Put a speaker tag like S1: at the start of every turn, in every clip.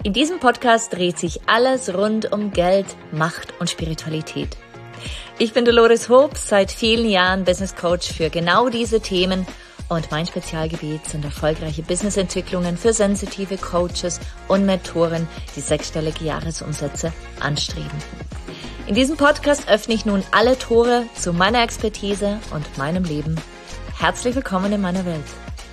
S1: In diesem Podcast dreht sich alles rund um Geld, Macht und Spiritualität. Ich bin Dolores Hobbs, seit vielen Jahren Business Coach für genau diese Themen und mein Spezialgebiet sind erfolgreiche Businessentwicklungen für sensitive Coaches und Mentoren, die sechsstellige Jahresumsätze anstreben. In diesem Podcast öffne ich nun alle Tore zu meiner Expertise und meinem Leben. Herzlich willkommen in meiner Welt.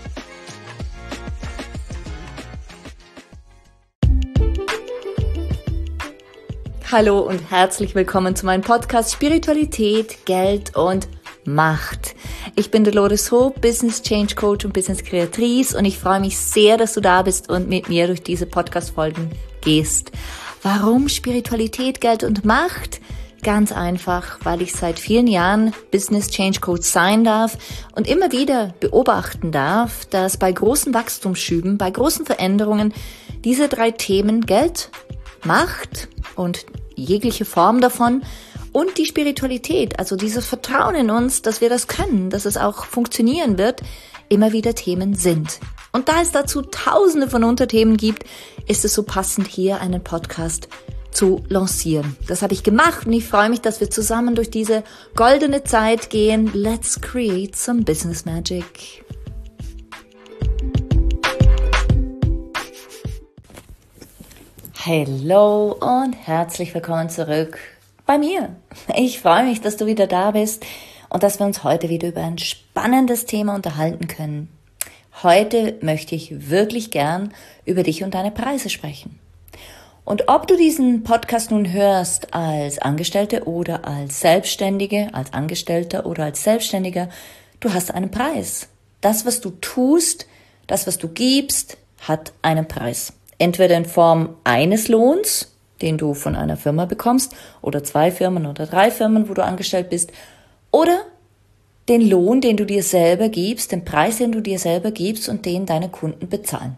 S1: Hallo und herzlich willkommen zu meinem Podcast Spiritualität, Geld und Macht. Ich bin Dolores Hobbs, Business Change Coach und Business Kreatrice und ich freue mich sehr, dass du da bist und mit mir durch diese Podcast-Folgen gehst. Warum Spiritualität, Geld und Macht? Ganz einfach, weil ich seit vielen Jahren Business Change Coach sein darf und immer wieder beobachten darf, dass bei großen Wachstumsschüben, bei großen Veränderungen diese drei Themen Geld, Macht und jegliche Form davon und die Spiritualität, also dieses Vertrauen in uns, dass wir das können, dass es auch funktionieren wird, immer wieder Themen sind. Und da es dazu tausende von Unterthemen gibt, ist es so passend, hier einen Podcast zu lancieren. Das habe ich gemacht und ich freue mich, dass wir zusammen durch diese goldene Zeit gehen. Let's create some business magic. Hallo und herzlich willkommen zurück bei mir. Ich freue mich, dass du wieder da bist und dass wir uns heute wieder über ein spannendes Thema unterhalten können. Heute möchte ich wirklich gern über dich und deine Preise sprechen. Und ob du diesen Podcast nun hörst als Angestellte oder als Selbstständige, als Angestellter oder als Selbstständiger, du hast einen Preis. Das, was du tust, das, was du gibst, hat einen Preis. Entweder in Form eines Lohns, den du von einer Firma bekommst, oder 2 Firmen oder 3 Firmen, wo du angestellt bist, oder den Lohn, den du dir selber gibst, den Preis, den du dir selber gibst und den deine Kunden bezahlen.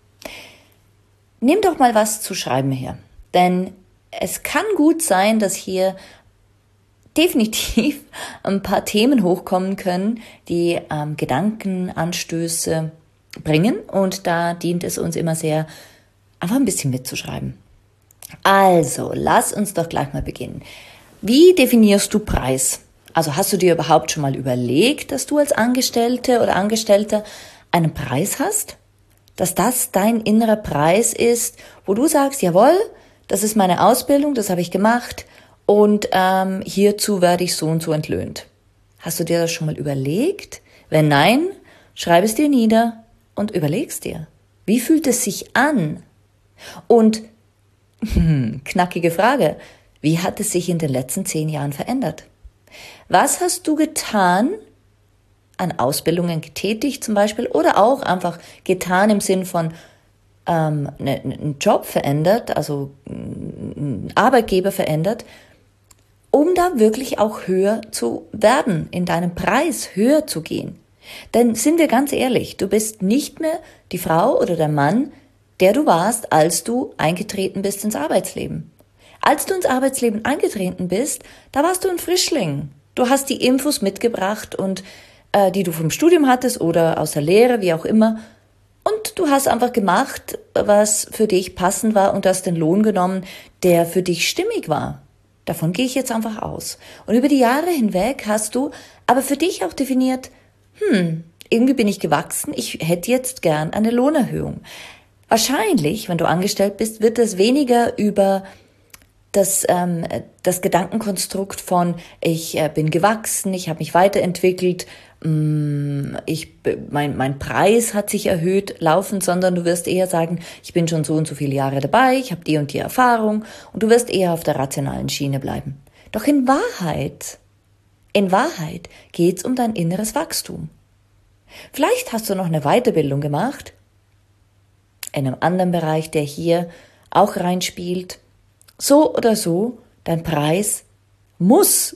S1: Nimm doch mal was zu schreiben her, denn es kann gut sein, dass hier definitiv ein paar Themen hochkommen können, die Gedankenanstöße bringen und da dient es uns immer sehr, einfach ein bisschen mitzuschreiben. Also, lass uns doch gleich mal beginnen. Wie definierst du Preis? Also hast du dir überhaupt schon mal überlegt, dass du als Angestellte oder Angestellter einen Preis hast? Dass das dein innerer Preis ist, wo du sagst, jawohl, das ist meine Ausbildung, das habe ich gemacht und hierzu werde ich so und so entlöhnt. Hast du dir das schon mal überlegt? Wenn nein, schreib es dir nieder und überlegst dir. Wie fühlt es sich an? Und, knackige Frage, wie hat es sich in den letzten 10 Jahren verändert? Was hast du getan, an Ausbildungen getätigt zum Beispiel, oder auch einfach getan im Sinn von einen Job verändert, also einen Arbeitgeber verändert, um da wirklich auch höher zu werden, in deinem Preis höher zu gehen? Denn sind wir ganz ehrlich, du bist nicht mehr die Frau oder der Mann, der du warst, als du eingetreten bist ins Arbeitsleben. Als du ins Arbeitsleben eingetreten bist, da warst du ein Frischling. Du hast die Infos mitgebracht und die du vom Studium hattest oder aus der Lehre, wie auch immer. Und du hast einfach gemacht, was für dich passend war und hast den Lohn genommen, der für dich stimmig war. Davon gehe ich jetzt einfach aus. Und über die Jahre hinweg hast du aber für dich auch definiert, irgendwie bin ich gewachsen, ich hätte jetzt gern eine Lohnerhöhung. Wahrscheinlich, wenn du angestellt bist, wird es weniger über das Gedankenkonstrukt von ich bin gewachsen, ich habe mich weiterentwickelt, mein Preis hat sich erhöht laufen, sondern du wirst eher sagen, ich bin schon so und so viele Jahre dabei, ich habe die und die Erfahrung und du wirst eher auf der rationalen Schiene bleiben. Doch in Wahrheit geht's um dein inneres Wachstum. Vielleicht hast du noch eine Weiterbildung gemacht, in einem anderen Bereich, der hier auch reinspielt. So oder so, dein Preis muss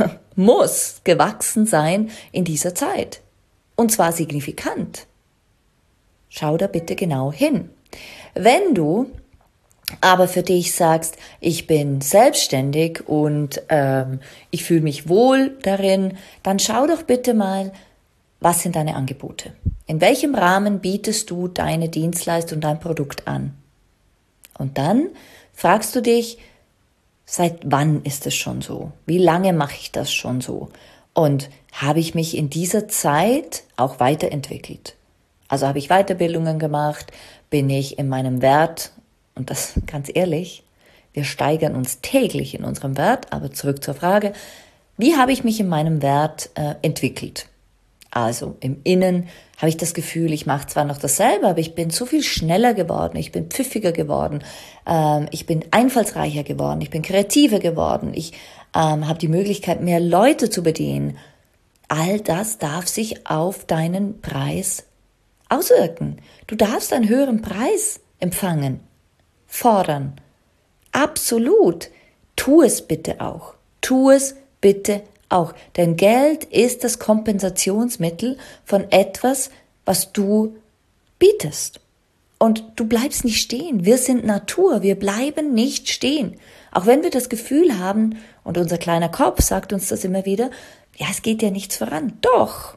S1: gewachsen sein in dieser Zeit. Und zwar signifikant. Schau da bitte genau hin. Wenn du aber für dich sagst, ich bin selbstständig und ich fühle mich wohl darin, dann schau doch bitte mal, was sind deine Angebote? In welchem Rahmen bietest du deine Dienstleistung, dein Produkt an? Und dann fragst du dich, seit wann ist es schon so? Wie lange mache ich das schon so? Und habe ich mich in dieser Zeit auch weiterentwickelt? Also habe ich Weiterbildungen gemacht? Bin ich in meinem Wert? Und das ganz ehrlich, wir steigern uns täglich in unserem Wert. Aber zurück zur Frage, wie habe ich mich in meinem Wert entwickelt? Also im Innen habe ich das Gefühl, ich mache zwar noch dasselbe, aber ich bin so viel schneller geworden, ich bin pfiffiger geworden, ich bin einfallsreicher geworden, ich bin kreativer geworden, ich habe die Möglichkeit, mehr Leute zu bedienen. All das darf sich auf deinen Preis auswirken. Du darfst einen höheren Preis empfangen, fordern. Absolut. Tu es bitte auch. Tu es bitte auch. Denn Geld ist das Kompensationsmittel von etwas, was du bietest. Und du bleibst nicht stehen. Wir sind Natur. Wir bleiben nicht stehen. Auch wenn wir das Gefühl haben, und unser kleiner Kopf sagt uns das immer wieder, ja, es geht ja nichts voran. Doch.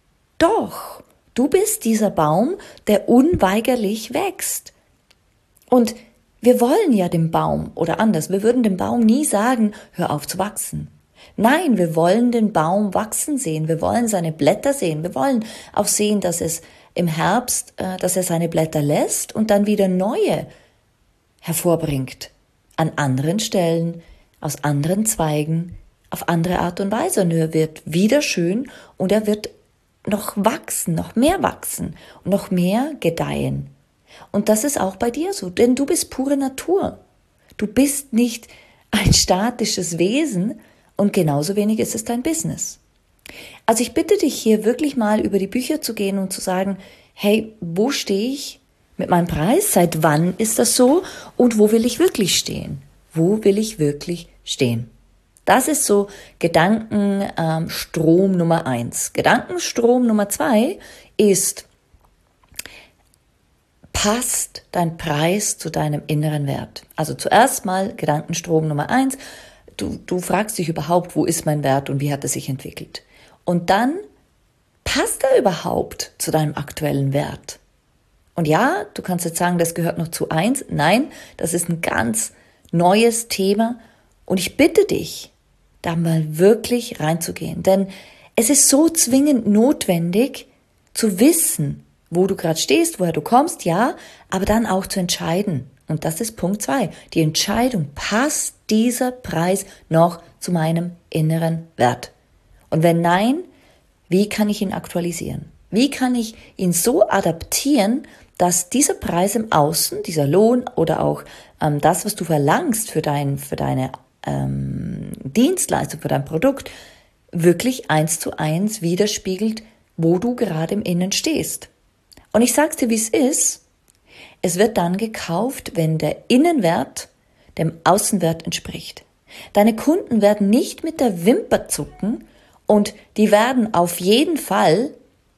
S1: Du bist dieser Baum, der unweigerlich wächst. Und wir wollen ja dem Baum, oder anders, wir würden dem Baum nie sagen, hör auf zu wachsen. Nein, wir wollen den Baum wachsen sehen, wir wollen seine Blätter sehen, wir wollen auch sehen, dass es im Herbst, dass er seine Blätter lässt und dann wieder neue hervorbringt. An anderen Stellen, aus anderen Zweigen, auf andere Art und Weise. Und er wird wieder schön und er wird noch wachsen, noch mehr wachsen und noch mehr gedeihen. Und das ist auch bei dir so, denn du bist pure Natur. Du bist nicht ein statisches Wesen und genauso wenig ist es dein Business. Also ich bitte dich hier wirklich mal über die Bücher zu gehen und zu sagen, hey, wo stehe ich mit meinem Preis? Seit wann ist das so? Und wo will ich wirklich stehen? Wo will ich wirklich stehen? Das ist so Gedankenstrom Nummer 1. Gedankenstrom Nummer 2 ist, passt dein Preis zu deinem inneren Wert? Also zuerst mal Gedankenstrom Nummer 1. Du fragst dich überhaupt, wo ist mein Wert und wie hat er sich entwickelt? Und dann, passt er überhaupt zu deinem aktuellen Wert? Und ja, du kannst jetzt sagen, das gehört noch zu 1. Nein, das ist ein ganz neues Thema. Und ich bitte dich, da mal wirklich reinzugehen. Denn es ist so zwingend notwendig, zu wissen, wo du gerade stehst, woher du kommst, ja, aber dann auch zu entscheiden. Und das ist Punkt 2. Die Entscheidung, passt dieser Preis noch zu meinem inneren Wert? Und wenn nein, wie kann ich ihn aktualisieren? Wie kann ich ihn so adaptieren, dass dieser Preis im Außen, dieser Lohn oder auch das, was du verlangst für deine Dienstleistung, für dein Produkt, wirklich 1:1 widerspiegelt, wo du gerade im Innen stehst. Und ich sag's dir, wie es ist. Es wird dann gekauft, wenn der Innenwert dem Außenwert entspricht. Deine Kunden werden nicht mit der Wimper zucken und die werden auf jeden Fall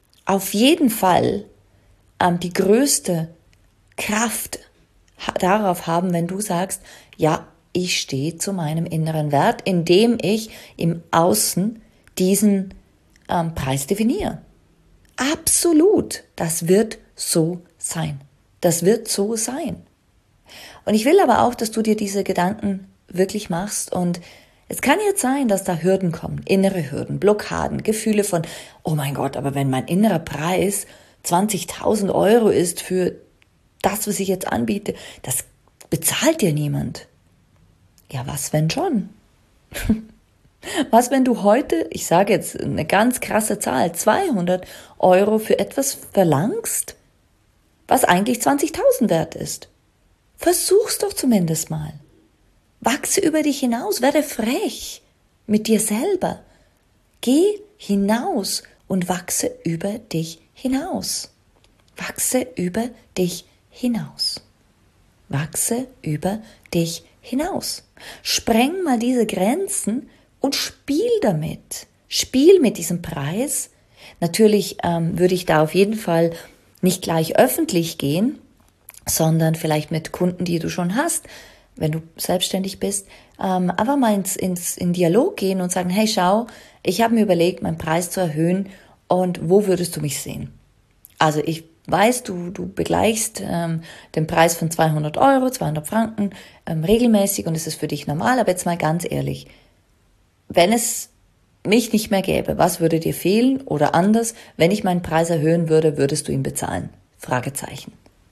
S1: die größte Kraft darauf haben, wenn du sagst, ja, ich stehe zu meinem inneren Wert, indem ich im Außen diesen Preis definiere. Absolut, das wird so sein. Das wird so sein. Und ich will aber auch, dass du dir diese Gedanken wirklich machst. Und es kann jetzt sein, dass da Hürden kommen, innere Hürden, Blockaden, Gefühle von, oh mein Gott, aber wenn mein innerer Preis 20.000 € ist für das, was ich jetzt anbiete, das bezahlt dir niemand. Ja, was wenn schon? Was, wenn du heute, ich sage jetzt eine ganz krasse Zahl, 200 € für etwas verlangst, was eigentlich 20.000 wert ist? Versuch's doch zumindest mal. Wachse über dich hinaus, werde frech mit dir selber. Geh hinaus und wachse über dich hinaus. Wachse über dich hinaus. Wachse über dich hinaus. Spreng mal diese Grenzen und spiel damit. Spiel mit diesem Preis. Natürlich würde ich da auf jeden Fall nicht gleich öffentlich gehen, sondern vielleicht mit Kunden, die du schon hast, wenn du selbstständig bist, aber mal in Dialog gehen und sagen, hey, schau, ich habe mir überlegt, meinen Preis zu erhöhen und wo würdest du mich sehen? Also ich weißt, du begleichst den Preis von 200 Euro, 200 Franken regelmäßig und es ist für dich normal. Aber jetzt mal ganz ehrlich, wenn es mich nicht mehr gäbe, was würde dir fehlen? Oder anders, wenn ich meinen Preis erhöhen würde, würdest du ihn bezahlen? Fragezeichen.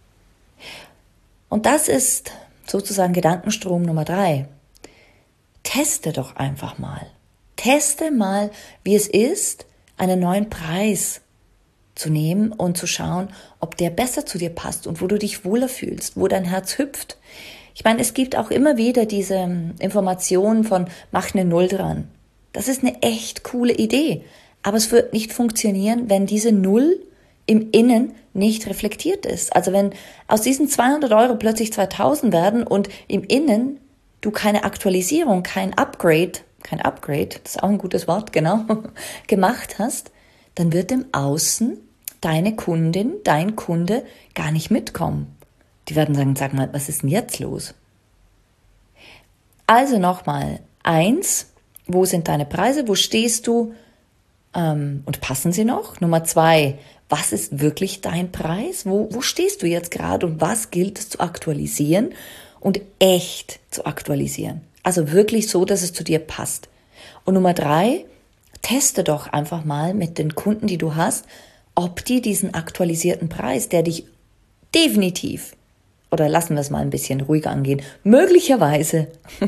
S1: Und das ist sozusagen Gedankenstrom Nummer 3. Teste doch einfach mal. Teste mal, wie es ist, einen neuen Preis zu nehmen und zu schauen, ob der besser zu dir passt und wo du dich wohler fühlst, wo dein Herz hüpft. Ich meine, es gibt auch immer wieder diese Informationen von mach eine Null dran. Das ist eine echt coole Idee, aber es wird nicht funktionieren, wenn diese Null im Innen nicht reflektiert ist. Also wenn aus diesen 200 Euro plötzlich 2000 werden und im Innen du keine Aktualisierung, kein Upgrade, das ist auch ein gutes Wort, genau, gemacht hast, dann wird im Außen deine Kundin, dein Kunde gar nicht mitkommen. Die werden sagen, sag mal, was ist denn jetzt los? Also nochmal, 1, wo sind deine Preise, wo stehst du und passen sie noch? Nummer 2, was ist wirklich dein Preis? Wo stehst du jetzt gerade und was gilt es zu aktualisieren und echt zu aktualisieren? Also wirklich so, dass es zu dir passt. Und Nummer 3, teste doch einfach mal mit den Kunden, die du hast, ob die diesen aktualisierten Preis, der dich definitiv, oder lassen wir es mal ein bisschen ruhiger angehen, möglicherweise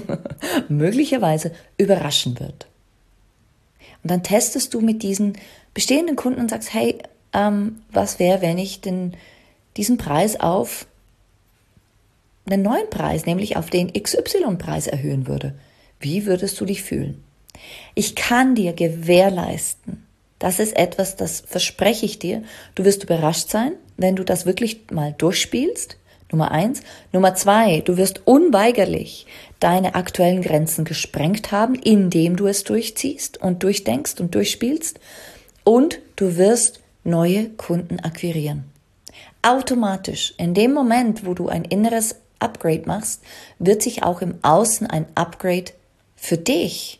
S1: überraschen wird. Und dann testest du mit diesen bestehenden Kunden und sagst, hey, was wäre, wenn ich diesen Preis auf einen neuen Preis, nämlich auf den XY-Preis erhöhen würde? Wie würdest du dich fühlen? Ich kann dir gewährleisten, das ist etwas, das verspreche ich dir, du wirst überrascht sein, wenn du das wirklich mal durchspielst, Nummer 1. Nummer 2, du wirst unweigerlich deine aktuellen Grenzen gesprengt haben, indem du es durchziehst und durchdenkst und durchspielst und du wirst neue Kunden akquirieren. Automatisch, in dem Moment, wo du ein inneres Upgrade machst, wird sich auch im Außen ein Upgrade für dich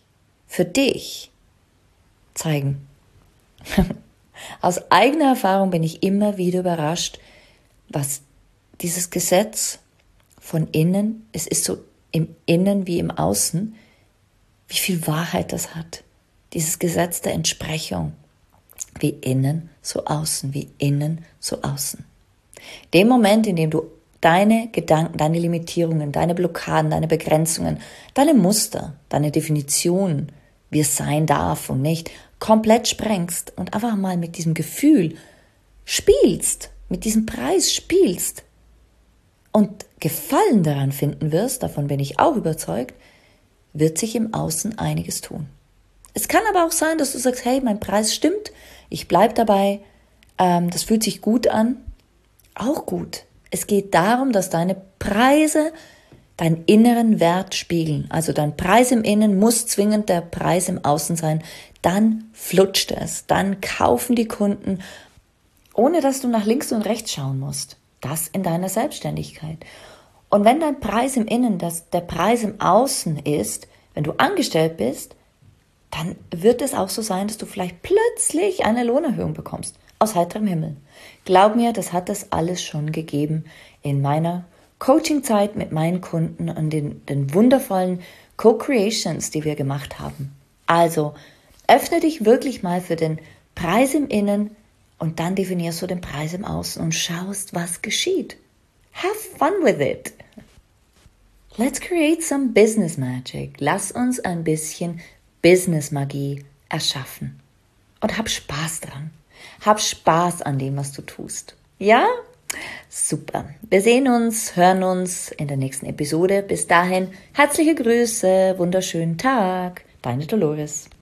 S1: zeigen. Aus eigener Erfahrung bin ich immer wieder überrascht, was dieses Gesetz von innen, es ist so im Innen wie im Außen, wie viel Wahrheit das hat. Dieses Gesetz der Entsprechung. Wie innen, so außen, wie innen, so außen. Dem Moment, in dem du deine Gedanken, deine Limitierungen, deine Blockaden, deine Begrenzungen, deine Muster, deine Definition, wie es sein darf und nicht, komplett sprengst und einfach mal mit diesem Gefühl spielst, mit diesem Preis spielst und Gefallen daran finden wirst, davon bin ich auch überzeugt, wird sich im Außen einiges tun. Es kann aber auch sein, dass du sagst, hey, mein Preis stimmt, ich bleib dabei, das fühlt sich gut an, auch gut. Es geht darum, dass deine Preise deinen inneren Wert spiegeln. Also dein Preis im Innen muss zwingend der Preis im Außen sein. Dann flutscht es. Dann kaufen die Kunden, ohne dass du nach links und rechts schauen musst. Das in deiner Selbstständigkeit. Und wenn dein Preis im Innen der Preis im Außen ist, wenn du angestellt bist, dann wird es auch so sein, dass du vielleicht plötzlich eine Lohnerhöhung bekommst. Aus heiterem Himmel. Glaub mir, das hat es alles schon gegeben in meiner Coaching-Zeit mit meinen Kunden und den wundervollen Co-Creations, die wir gemacht haben. Also, öffne dich wirklich mal für den Preis im Innen und dann definierst du den Preis im Außen und schaust, was geschieht. Have fun with it. Let's create some business magic. Lass uns ein bisschen Business-Magie erschaffen. Und hab Spaß dran. Hab Spaß an dem, was du tust. Ja? Super. Wir sehen uns, hören uns in der nächsten Episode. Bis dahin, herzliche Grüße, wunderschönen Tag. Deine Dolores.